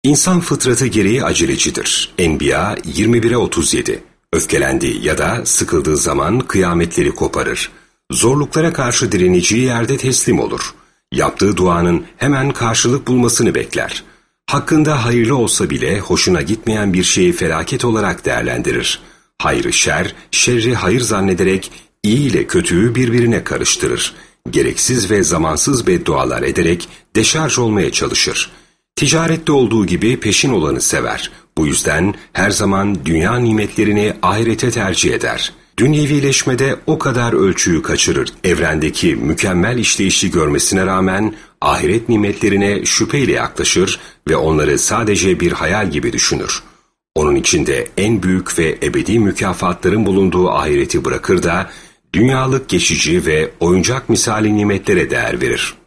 İnsan fıtratı gereği acelecidir. Enbiya 21'e 37. Öfkelendiği ya da sıkıldığı zaman kıyametleri koparır. Zorluklara karşı direneceği yerde teslim olur. Yaptığı duanın hemen karşılık bulmasını bekler. Hakkında hayırlı olsa bile hoşuna gitmeyen bir şeyi felaket olarak değerlendirir. Hayrı şer, şerri hayır zannederek iyi ile kötüyü birbirine karıştırır. Gereksiz ve zamansız beddualar ederek deşarj olmaya çalışır. Ticarette olduğu gibi peşin olanı sever. Bu yüzden her zaman dünya nimetlerini ahirete tercih eder. Dünyevileşmede o kadar ölçüyü kaçırır. Evrendeki mükemmel işleyişi görmesine rağmen ahiret nimetlerine şüpheyle yaklaşır ve onları sadece bir hayal gibi düşünür. Onun içinde en büyük ve ebedi mükafatların bulunduğu ahireti bırakır da dünyalık geçici ve oyuncak misali nimetlere değer verir.